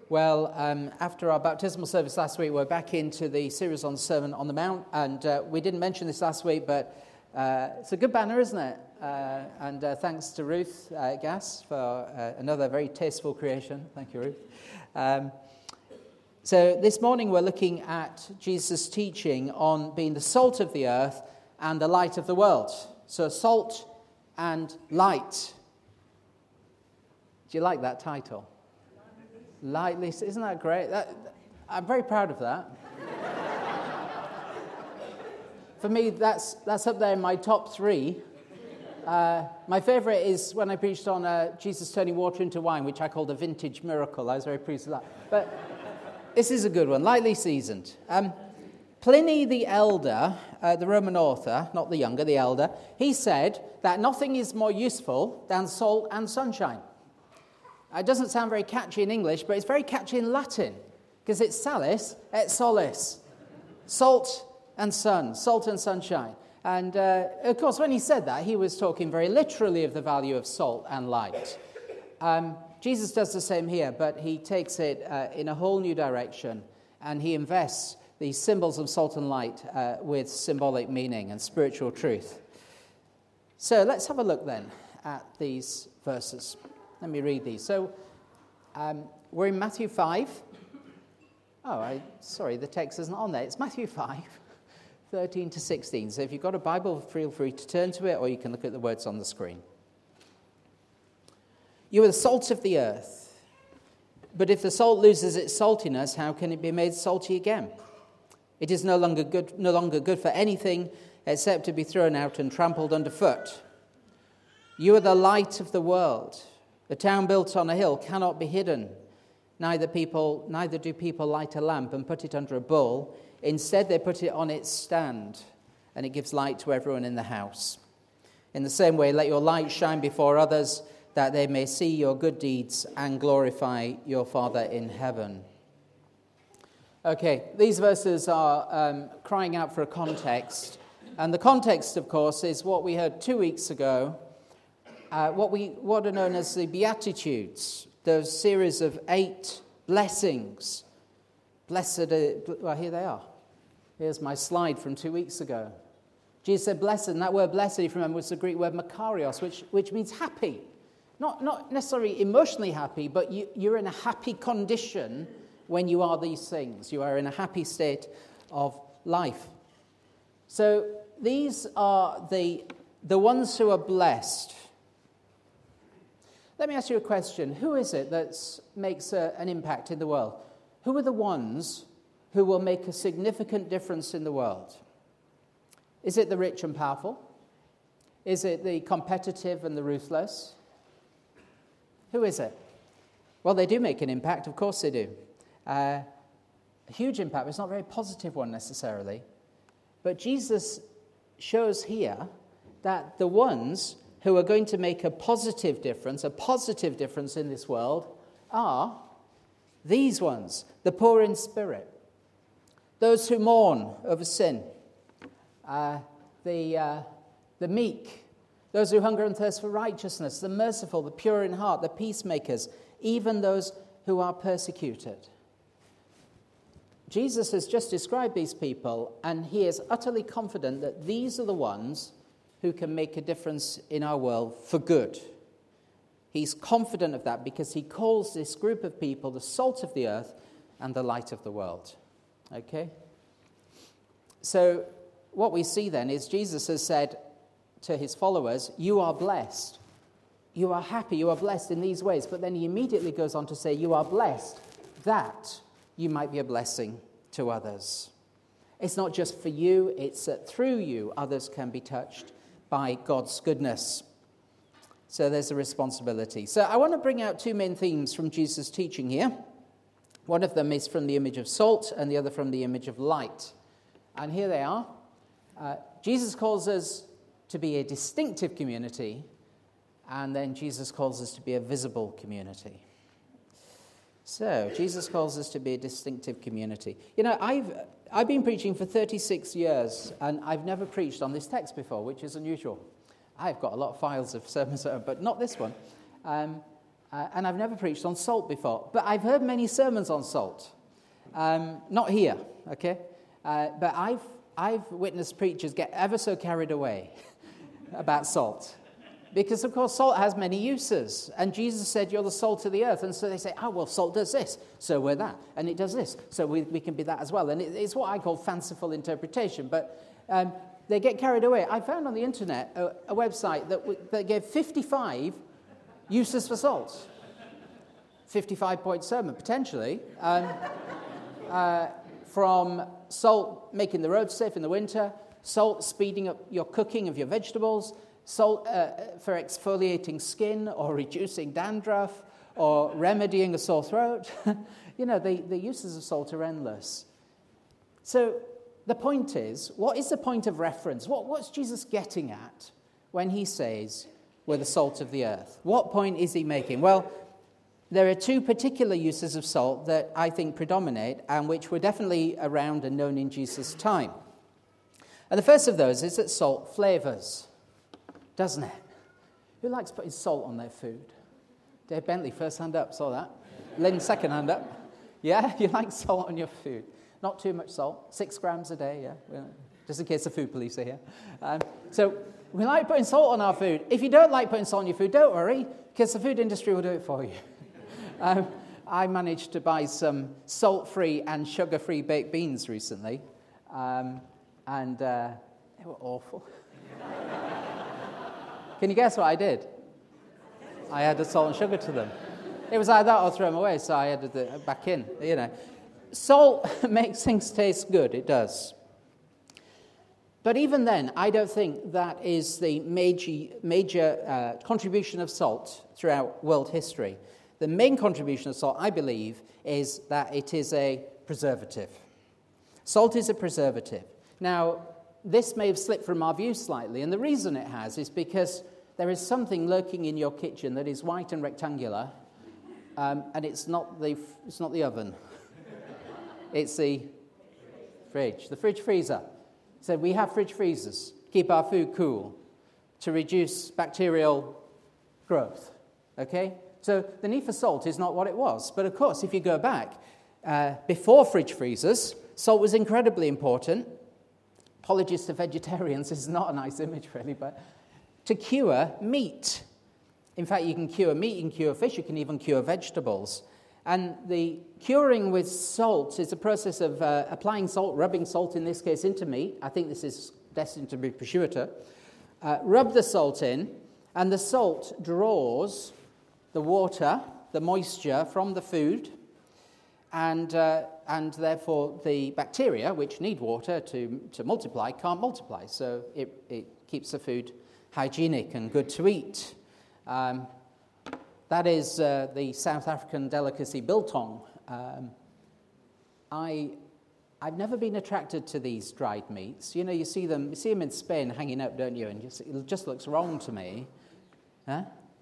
Well, after our baptismal service last week, we're back into the series on the Sermon on the Mount, and we didn't mention this last week, but it's a good banner, isn't it? And thanks to Ruth Gass for another very tasteful creation. Thank you, Ruth. So this morning we're looking at Jesus' teaching on being the salt of the earth and the light of the world. So salt and light. Do you like that title? Lightly, isn't that great? I'm very proud of that. For me, that's up there in my top three. My favourite is when I preached on Jesus turning water into wine, which I called a vintage miracle. I was very pleased with that. But this is a good one, lightly seasoned. Pliny the Elder, the Roman author, not the younger, the elder, he said that nothing is more useful than salt and sunshine. It doesn't sound very catchy in English, but it's very catchy in Latin, because it's salis et solis, salt and sun, salt and sunshine. And, of course, when he said that, he was talking very literally of the value of salt and light. Jesus does the same here, but he takes it in a whole new direction, and he invests these symbols of salt and light with symbolic meaning and spiritual truth. So let's have a look then at these verses. Let me read these. So we're in Matthew 5. Sorry, the text isn't on there. It's Matthew 5, 13 to 16. So if you've got a Bible, feel free to turn to it, or you can look at the words on the screen. You are the salt of the earth. But if the salt loses its saltiness, how can it be made salty again? It is no longer good for anything except to be thrown out and trampled underfoot. You are the light of the world. The town built on a hill cannot be hidden. Neither do people light a lamp and put it under a bowl. Instead, they put it on its stand, and it gives light to everyone in the house. In the same way, let your light shine before others, that they may see your good deeds and glorify your Father in heaven. Okay, these verses are crying out for a context. And the context, of course, is what we heard 2 weeks ago, what are known as the Beatitudes, those series of 8 blessings. Well, here they are. Here's my slide from 2 weeks ago. Jesus said blessed, and that word blessed, if you remember, was the Greek word makarios, which means happy. Not necessarily emotionally happy, but you're in a happy condition when you are these things. You are in a happy state of life. So these are the ones who are blessed. Let me ask you a question. Who is it that makes an impact in the world? Who are the ones who will make a significant difference in the world? Is it the rich and powerful? Is it the competitive and the ruthless? Who is it? Well, they do make an impact. Of course they do. A huge impact, but it's not a very positive one necessarily. But Jesus shows here that the ones who are going to make a positive difference in this world are these ones, the poor in spirit, those who mourn over sin, the meek, those who hunger and thirst for righteousness, the merciful, the pure in heart, the peacemakers, even those who are persecuted. Jesus has just described these people, and he is utterly confident that these are the ones who can make a difference in our world for good. He's confident of that because he calls this group of people the salt of the earth and the light of the world. Okay? So what we see then is Jesus has said to his followers, you are blessed. You are happy, you are blessed in these ways. But then he immediately goes on to say, you are blessed that you might be a blessing to others. It's not just for you, it's that through you others can be touched by God's goodness. So there's a responsibility. So I want to bring out 2 main themes from Jesus' teaching here. One of them is from the image of salt and the other from the image of light. And here they are. Jesus calls us to be a distinctive community, and then Jesus calls us to be a visible community. So Jesus calls us to be a distinctive community. You know, I've been preaching for 36 years, and I've never preached on this text before, which is unusual. I've got a lot of files of sermons, but not this one. And I've never preached on salt before, but I've heard many sermons on salt. Not here, okay? But I've witnessed preachers get ever so carried away about salt. Because, of course, salt has many uses. And Jesus said, you're the salt of the earth. And so they say, oh, well, salt does this, so we're that. And it does this, so we can be that as well. And it's what I call fanciful interpretation. But they get carried away. I found on the internet a website that gave 55 uses for salt. 55-point sermon, potentially. From salt making the roads safe in the winter, salt speeding up your cooking of your vegetables, salt for exfoliating skin or reducing dandruff or remedying a sore throat. The uses of salt are endless. So the point is, what is the point of reference? What's Jesus getting at when he says we're the salt of the earth? What point is he making? Well, there are two particular uses of salt that I think predominate and which were definitely around and known in Jesus' time. And the first of those is that salt flavors, doesn't it? Who likes putting salt on their food? Dave Bentley, first hand up, saw that. Lynn, second hand up. Yeah, you like salt on your food. Not too much salt, 6 grams a day, yeah. Just in case the food police are here. So we like putting salt on our food. If you don't like putting salt on your food, don't worry, because the food industry will do it for you. I managed to buy some salt-free and sugar-free baked beans recently, and they were awful. Can you guess what I did? I added salt and sugar to them. It was either that or throw them away, so I added it back in, Salt makes things taste good, it does. But even then, I don't think that is the major contribution of salt throughout world history. The main contribution of salt, I believe, is that it is a preservative. Salt is a preservative. Now, this may have slipped from our view slightly, and the reason it has is because there is something lurking in your kitchen that is white and rectangular, and it's not the oven. It's the fridge, the fridge freezer. So we have fridge freezers, keep our food cool, to reduce bacterial growth, okay? So the need for salt is not what it was. But of course, if you go back, before fridge freezers, salt was incredibly important. Apologies to vegetarians, this is not a nice image really, but to cure meat. In fact, you can cure meat, you can cure fish, you can even cure vegetables. And the curing with salt is a process of applying salt, rubbing salt in this case into meat. I think this is destined to be prosciutto. Rub the salt in, and the salt draws the water, the moisture from the food, and therefore the bacteria, which need water to multiply, can't multiply. So it keeps the food hygienic and good to eat. That is the South African delicacy biltong. I've never been attracted to these dried meats. You see them in Spain hanging up, don't you? And it just looks wrong to me. Huh?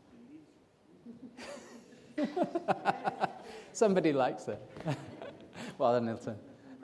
Somebody likes it. Well done, Nilton.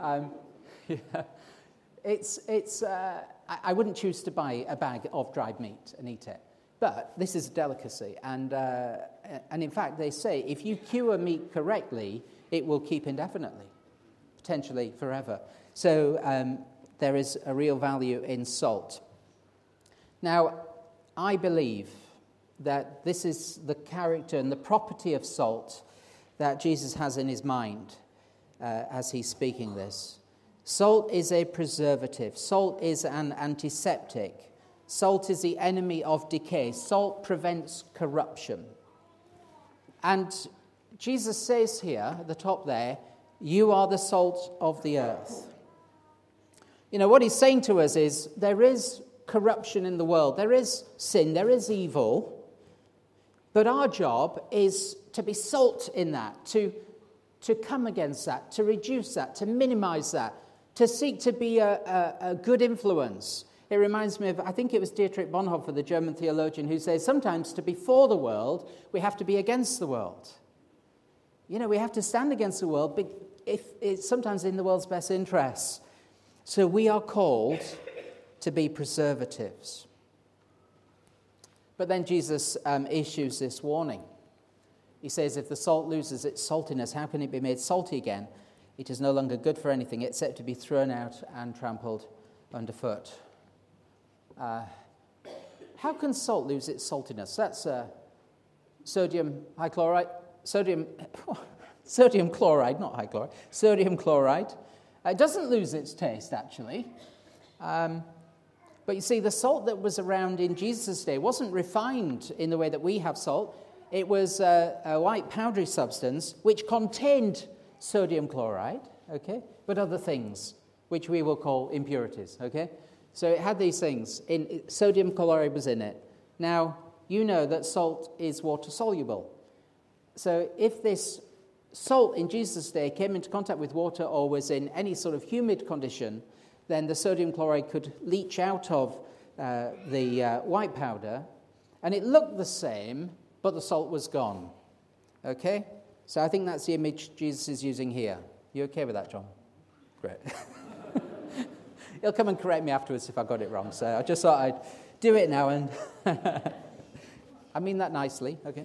I wouldn't choose to buy a bag of dried meat and eat it. But this is a delicacy, and in fact, they say if you cure meat correctly, it will keep indefinitely, potentially forever. So there is a real value in salt. Now, I believe that this is the character and the property of salt that Jesus has in his mind as he's speaking this. Salt is a preservative. Salt is an antiseptic. Salt is the enemy of decay. Salt prevents corruption. And Jesus says here at the top there, you are the salt of the earth. What he's saying to us is there is corruption in the world. There is sin. There is evil. But our job is to be salt in that, to come against that, to reduce that, to minimize that, to seek to be a good influence. It reminds me of, I think it was Dietrich Bonhoeffer, the German theologian, who says sometimes to be for the world, we have to be against the world. We have to stand against the world, but if it's sometimes in the world's best interests. So we are called to be preservatives. But then Jesus issues this warning. He says, if the salt loses its saltiness, how can it be made salty again? It is no longer good for anything except to be thrown out and trampled underfoot. How can salt lose its saltiness? That's sodium chloride, It doesn't lose its taste, actually. But you see, the salt that was around in Jesus' day wasn't refined in the way that we have salt. It was a white powdery substance which contained sodium chloride, okay, but other things, which we will call impurities, okay? So it had these things. Sodium chloride was in it. Now, you know that salt is water-soluble. So if this salt in Jesus' day came into contact with water or was in any sort of humid condition, then the sodium chloride could leach out of the white powder, and it looked the same, but the salt was gone. Okay? So I think that's the image Jesus is using here. You okay with that, John? Great. He'll come and correct me afterwards if I got it wrong, so I just thought I'd do it now, and I mean that nicely, okay?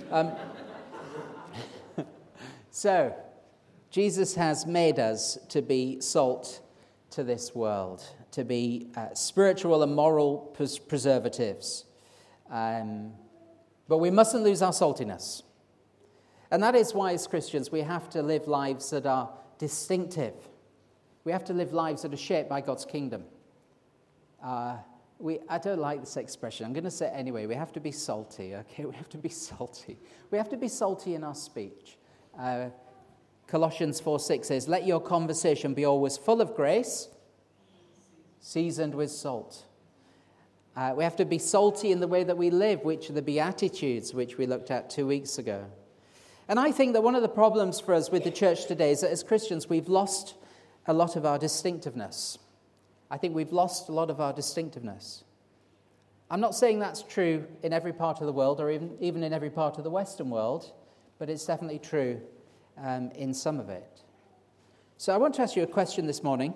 So, Jesus has made us to be salt to this world, to be spiritual and moral preservatives. But we mustn't lose our saltiness. And that is why, as Christians, we have to live lives that are distinctive. We have to live lives that are shaped by God's kingdom. I don't like this expression. I'm going to say it anyway. We have to be salty, okay? We have to be salty. We have to be salty in our speech. Colossians 4:6 says, let your conversation be always full of grace, seasoned with salt. We have to be salty in the way that we live, which are the Beatitudes, which we looked at 2 weeks ago. And I think that one of the problems for us with the church today is that as Christians, we've lost a lot of our distinctiveness. I think we've lost a lot of our distinctiveness. I'm not saying that's true in every part of the world or even in every part of the Western world, but it's definitely true in some of it. So I want to ask you a question this morning.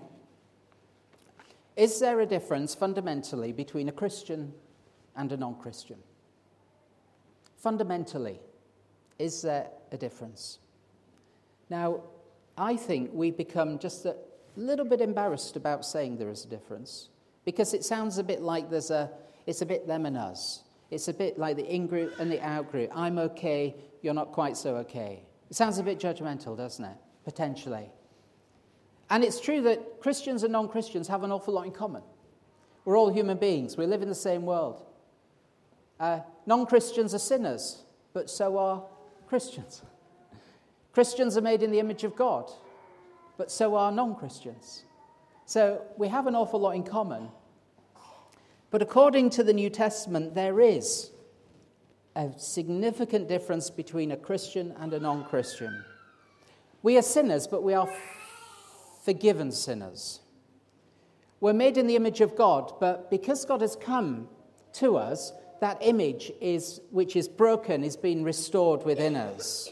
Is there a difference fundamentally between a Christian and a non-Christian? Fundamentally, is there a difference? Now, I think we become just a little bit embarrassed about saying there is a difference because it sounds a bit like it's a bit them and us. It's a bit like the in-group and the out-group. I'm okay, you're not quite so okay. It sounds a bit judgmental, doesn't it? Potentially. And it's true that Christians and non-Christians have an awful lot in common. We're all human beings. We live in the same world. Non-Christians are sinners, but so are Christians. Christians are made in the image of God, but so are non-Christians. So we have an awful lot in common. But according to the New Testament, there is a significant difference between a Christian and a non-Christian. We are sinners, but we are forgiven sinners. We're made in the image of God, but because God has come to us, that image which is broken is being restored within us.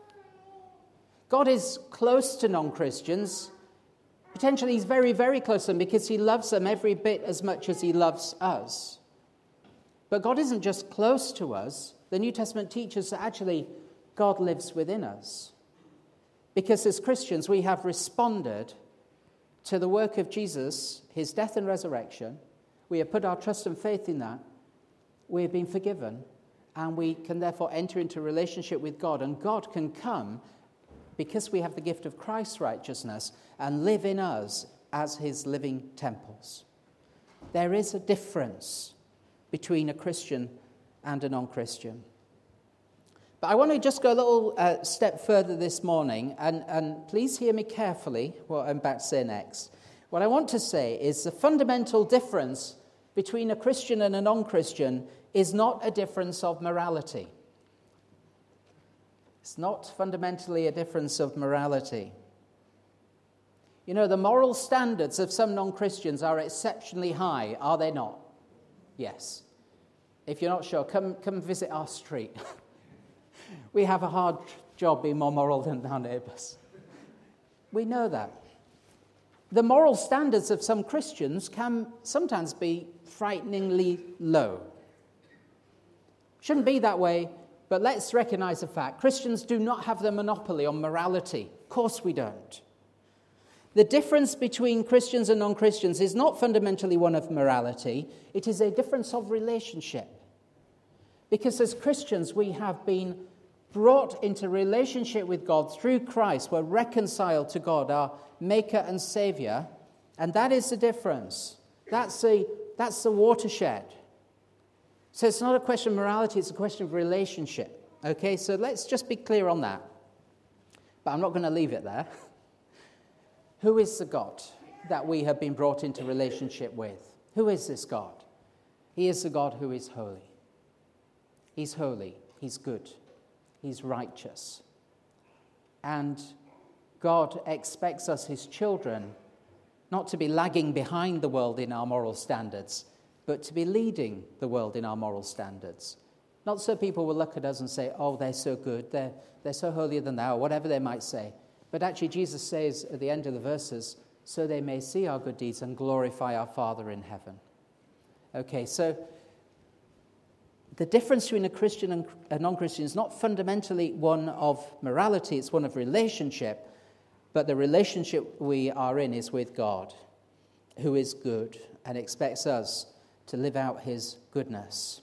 God is close to non-Christians. Potentially he's very, very close to them because he loves them every bit as much as he loves us. But God isn't just close to us. The New Testament teaches that actually God lives within us. Because as Christians, we have responded to the work of Jesus, his death and resurrection. We have put our trust and faith in that. We have been forgiven. And we can therefore enter into a relationship with God. And God can come, because we have the gift of Christ's righteousness, and live in us as his living temples. There is a difference between a Christian and a non-Christian. But I want to just go a little step further this morning, and please hear me carefully what I'm about to say next. What I want to say is the fundamental difference between a Christian and a non-Christian is not a difference of morality. It's not fundamentally a difference of morality. You know, the moral standards of some non-Christians are exceptionally high, are they not? Yes. If you're not sure, come visit our street. We have a hard job being more moral than our neighbours. We know that. The moral standards of some Christians can sometimes be frighteningly low. Shouldn't be that way, But let's recognize the fact Christians do not have the monopoly on morality. Of course we don't. The difference between Christians and non-Christians is not fundamentally one of morality. It is a difference of relationship. Because as Christians, we have been brought into relationship with God through Christ. We're reconciled to God, our Maker and Savior. And that is the difference. That's the watershed. So it's not a question of morality, it's a question of relationship. Okay, so let's just be clear on that. But I'm not going to leave it there. Who is the God that we have been brought into relationship with? Who is this God? He is the God who is holy. He's holy. He's good. He's righteous. And God expects us, his children, not to be lagging behind the world in our moral standards, but to be leading the world in our moral standards. Not so people will look at us and say, oh, they're so good, they're so holier than thou, or whatever they might say. But actually Jesus says at the end of the verses, so they may see our good deeds and glorify our Father in heaven. Okay, so the difference between a Christian and a non-Christian is not fundamentally one of morality, it's one of relationship. But the relationship we are in is with God, who is good and expects us to live out his goodness.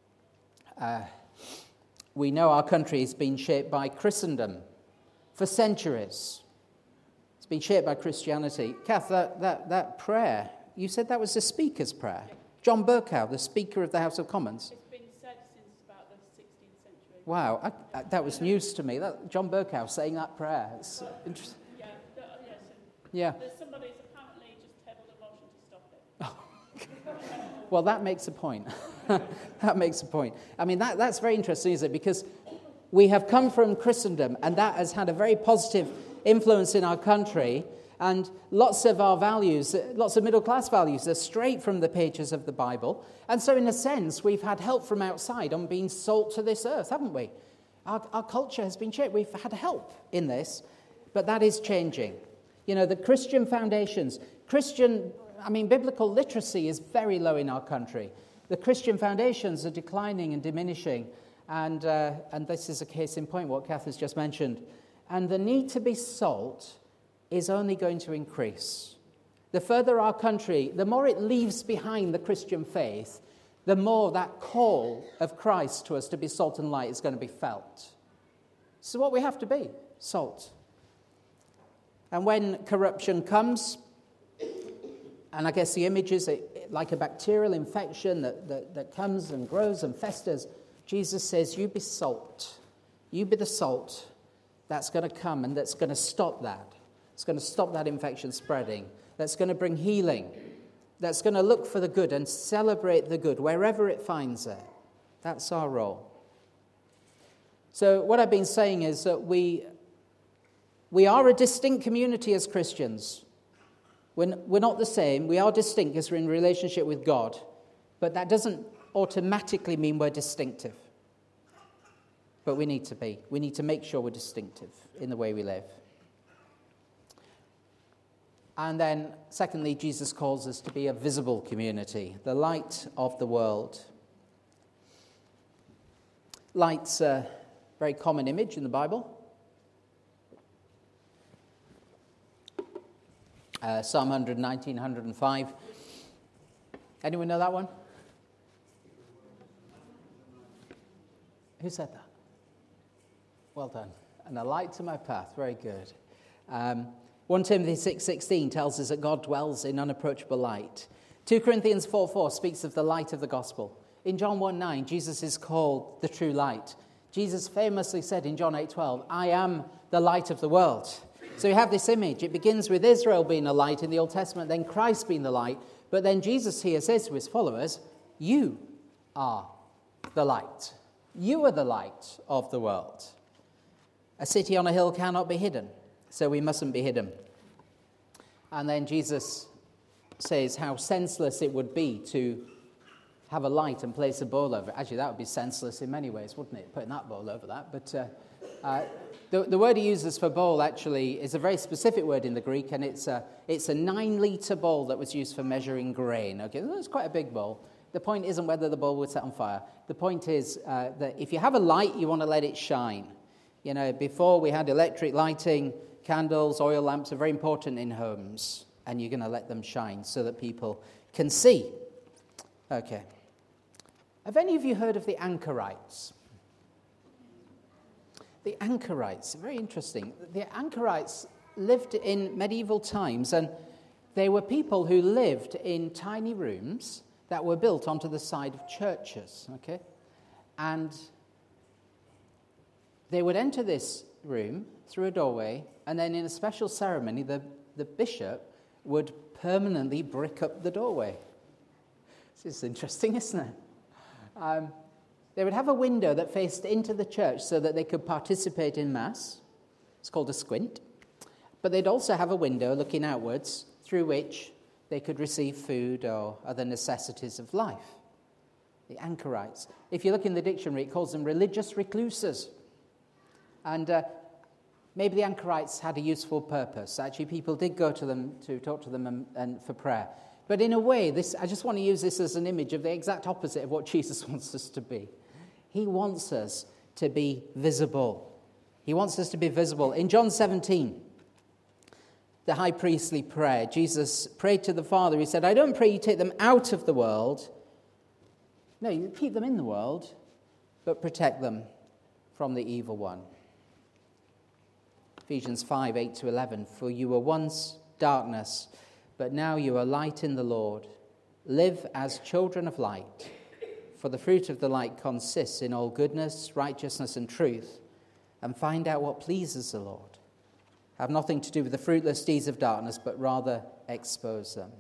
We know our country has been shaped by Christendom for centuries. It's been shaped by Christianity. Kath, that prayer, you said that was the Speaker's prayer. John Bercow, the Speaker of the House of Commons. It's been said since about the 16th century. Wow, that was news to me. John Bercow saying that prayer. It's interesting. Yeah. There's somebody who's apparently just tabled a motion to stop it. Well, that makes a point. That makes a point. I mean, that's very interesting, isn't it? Because we have come from Christendom, and that has had a very positive influence in our country. And lots of our values, lots of middle-class values, are straight from the pages of the Bible. And so, in a sense, we've had help from outside on being salt to this earth, haven't we? Our culture has been shaped. We've had help in this, but that is changing. You know, the Christian foundations, biblical literacy is very low in our country. The Christian foundations are declining and diminishing, and this is a case in point, what Kath has just mentioned. And the need to be salt is only going to increase. The further our country, the more it leaves behind the Christian faith, the more that call of Christ to us to be salt and light is going to be felt. So what we have to be, salt. And when corruption comes, and I guess the image is like a bacterial infection that comes and grows and festers, Jesus says, you be salt. You be the salt that's going to come and that's going to stop that. It's going to stop that infection spreading. That's going to bring healing. That's going to look for the good and celebrate the good wherever it finds it. That's our role. So what I've been saying is that we are a distinct community as Christians. We're not the same. We are distinct because we're in relationship with God. But that doesn't automatically mean we're distinctive. But we need to be. We need to make sure we're distinctive in the way we live. And then, secondly, Jesus calls us to be a visible community, the light of the world. Light's a very common image in the Bible. Psalm 119, 105. Anyone know that one? Who said that? Well done. And a light to my path. Very good. 1 Timothy 6:16 tells us that God dwells in unapproachable light. 2 Corinthians 4:4 speaks of the light of the gospel. In John 1:9, Jesus is called the true light. Jesus famously said in John 8:12, I am the light of the world. So you have this image. It begins with Israel being a light in the Old Testament, then Christ being the light. But then Jesus here says to his followers, you are the light. You are the light of the world. A city on a hill cannot be hidden, so we mustn't be hidden. And then Jesus says how senseless it would be to have a light and place a bowl over it. Actually, that would be senseless in many ways, wouldn't it, putting that bowl over that? But the word he uses for bowl actually is a very specific word in the Greek, and it's a 9-litre bowl that was used for measuring grain. Okay, that's quite a big bowl. The point isn't whether the bulb was set on fire. The point is that if you have a light, you want to let it shine. You know, before we had electric lighting, candles, oil lamps are very important in homes, and you're going to let them shine so that people can see. Okay. Have any of you heard of the anchorites? The anchorites, very interesting. The anchorites lived in medieval times, and they were people who lived in tiny rooms that were built onto the side of churches, okay? And they would enter this room through a doorway, and then in a special ceremony, the bishop would permanently brick up the doorway. This is interesting, isn't it? They would have a window that faced into the church so that they could participate in Mass. It's called a squint. But they'd also have a window looking outwards through which they could receive food or other necessities of life. The anchorites. If you look in the dictionary, it calls them religious recluses. And maybe the anchorites had a useful purpose. Actually, people did go to them to talk to them and for prayer. But in a way, I just want to use this as an image of the exact opposite of what Jesus wants us to be. He wants us to be visible. He wants us to be visible. In John 17, the high priestly prayer, Jesus prayed to the Father. He said, I don't pray you take them out of the world. No, you keep them in the world, but protect them from the evil one. Ephesians 5, 8 to 11. For you were once darkness, but now you are light in the Lord. Live as children of light. For the fruit of the light consists in all goodness, righteousness, and truth. And find out what pleases the Lord. Have nothing to do with the fruitless deeds of darkness, but rather expose them.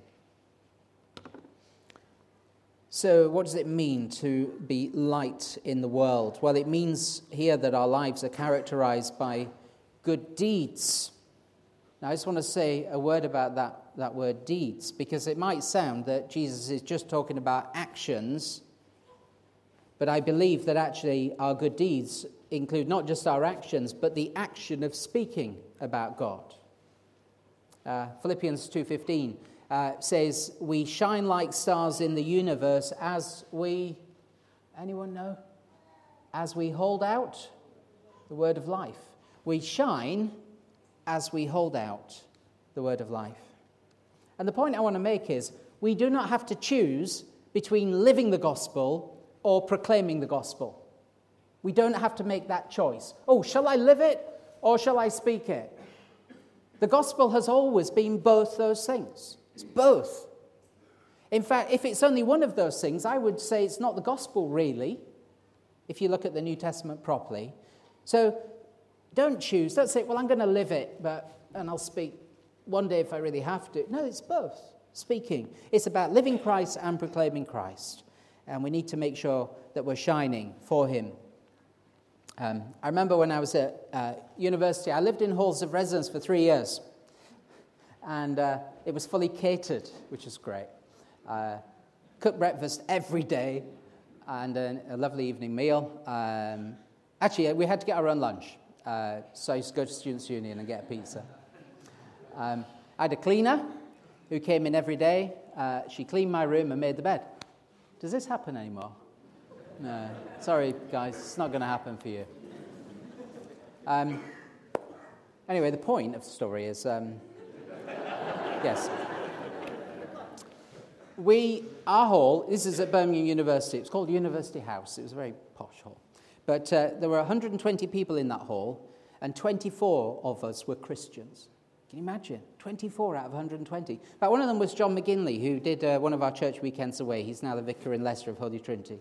So what does it mean to be light in the world? Well, it means here that our lives are characterized by good deeds. Now, I just want to say a word about that word deeds, because it might sound that Jesus is just talking about actions, but I believe that actually our good deeds include not just our actions, but the action of speaking about God. Philippians 2:15 says, we shine like stars in the universe as we, anyone know? As we hold out the word of life. We shine as we hold out the word of life. And the point I want to make is, we do not have to choose between living the gospel or proclaiming the gospel. We don't have to make that choice. Oh, shall I live it or shall I speak it? The gospel has always been both those things. It's both. In fact, if it's only one of those things, I would say it's not the gospel really, if you look at the New Testament properly. So don't choose. Don't say, well, I'm going to live it, and I'll speak one day if I really have to. No, it's both. Speaking. It's about living Christ and proclaiming Christ. And we need to make sure that we're shining for him. I remember when I was at university, I lived in halls of residence for 3 years. And it was fully catered, which is great. Cooked breakfast every day and a lovely evening meal. Actually, we had to get our own lunch. So I used to go to Students' Union and get a pizza. I had a cleaner who came in every day. She cleaned my room and made the bed. Does this happen anymore? No. Sorry, guys. It's not going to happen for you. Anyway, the point of the story is... yes. Our hall, this is at Birmingham University. It's called University House. It was a very posh hall. But there were 120 people in that hall, and 24 of us were Christians. Can you imagine? 24 out of 120. But one of them was John McGinley, who did one of our church weekends away. He's now the vicar in Leicester of Holy Trinity.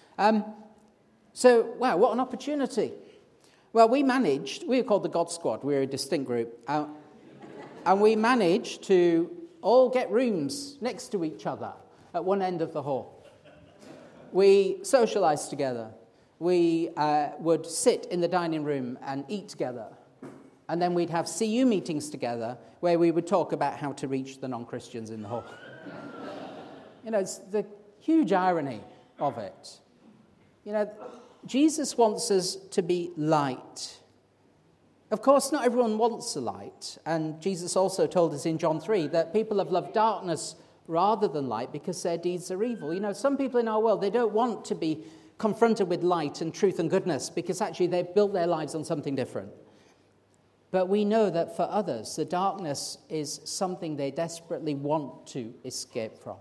So, wow, what an opportunity. Well, we were called the God Squad. We were a distinct group. And we managed to all get rooms next to each other at one end of the hall. We socialized together. We would sit in the dining room and eat together. And then we'd have CU meetings together where we would talk about how to reach the non-Christians in the hall. You know, it's the huge irony of it. You know, Jesus wants us to be light. Of course, not everyone wants the light. And Jesus also told us in John 3 that people have loved darkness rather than light because their deeds are evil. You know, some people in our world, they don't want to be confronted with light and truth and goodness because actually they've built their lives on something different. But we know that for others, the darkness is something they desperately want to escape from.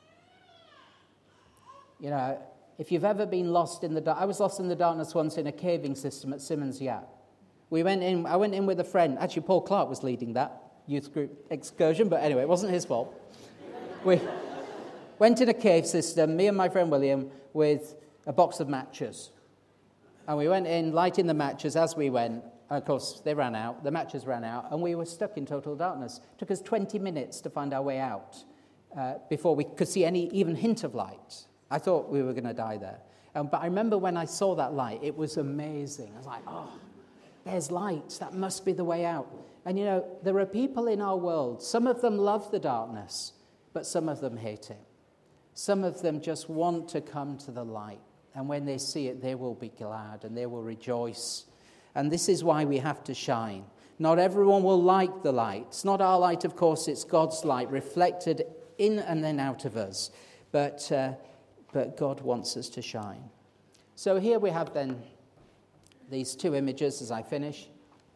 You know, if you've ever been lost in the dark, I was lost in the darkness once in a caving system at Simmons Yat. I went in with a friend. Actually, Paul Clark was leading that youth group excursion, but anyway, it wasn't his fault. We went in a cave system, me and my friend William, with a box of matches. And we went in, lighting the matches as we went. And of course, they ran out, the matches ran out, and we were stuck in total darkness. It took us 20 minutes to find our way out before we could see any even hint of light. I thought we were going to die there. But I remember when I saw that light, it was amazing. I was like, oh, there's light. That must be the way out. And you know, there are people in our world, some of them love the darkness, but some of them hate it. Some of them just want to come to the light. And when they see it, they will be glad and they will rejoice. And this is why we have to shine. Not everyone will like the light. It's not our light, of course, it's God's light reflected in and then out of us. But God wants us to shine. So here we have then these two images as I finish.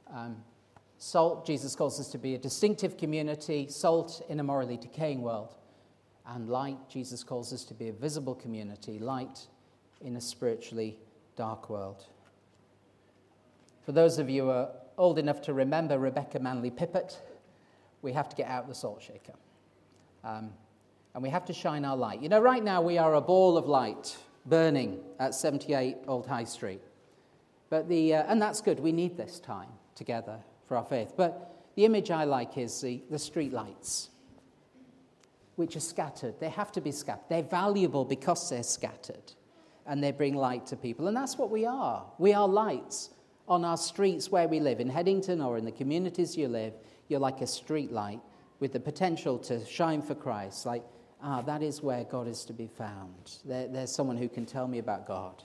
Salt, Jesus calls us to be a distinctive community, salt in a morally decaying world. And light, Jesus calls us to be a visible community, light in a spiritually dark world. For those of you who are old enough to remember Rebecca Manley Pippert, we have to get out the salt shaker. And we have to shine our light. You know, right now we are a ball of light burning at 78 Old High Street. But and that's good. We need this time together for our faith. But the image I like is the street lights, which are scattered. They have to be scattered. They're valuable because they're scattered. And they bring light to people. And that's what we are. We are lights on our streets where we live. In Headington or in the communities you live, you're like a street light with the potential to shine for Christ. Like, that is where God is to be found. There's someone who can tell me about God.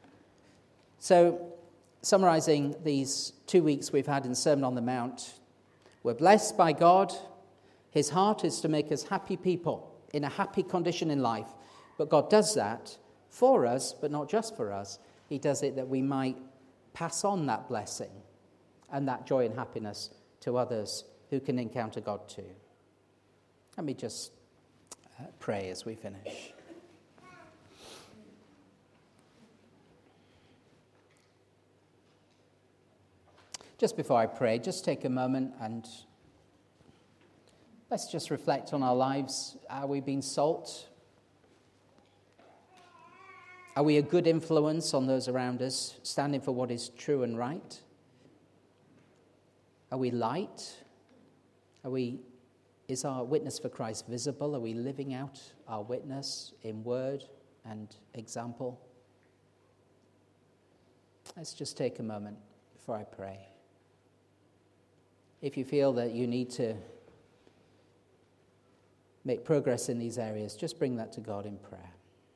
So, summarizing these 2 weeks we've had in Sermon on the Mount, we're blessed by God. His heart is to make us happy people in a happy condition in life. But God does that for us, but not just for us. He does it that we might pass on that blessing and that joy and happiness to others who can encounter God too. Let me just pray as we finish. Just before I pray, just take a moment and let's just reflect on our lives. Are we being salt? Are we a good influence on those around us, standing for what is true and right? Are we light? Is our witness for Christ visible? Are we living out our witness in word and example? Let's just take a moment before I pray. If you feel that you need to make progress in these areas, just bring that to God in prayer.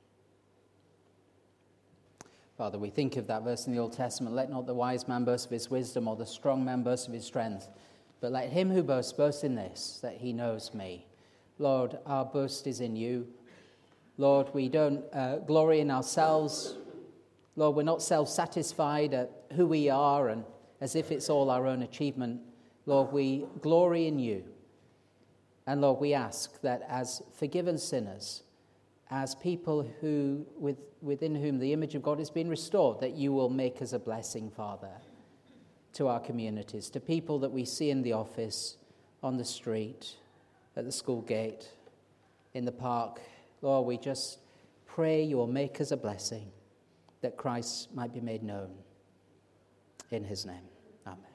Father, we think of that verse in the Old Testament, let not the wise man boast of his wisdom or the strong man boast of his strength, but let him who boasts boast in this, that he knows me. Lord, our boast is in you. Lord, we don't glory in ourselves. Lord, we're not self-satisfied at who we are and as if it's all our own achievement. Lord, we glory in you. And Lord, we ask that as forgiven sinners, as people within whom the image of God has been restored, that you will make us a blessing, Father, to our communities, to people that we see in the office, on the street, at the school gate, in the park. Lord, we just pray you will make us a blessing, that Christ might be made known. In his name, amen.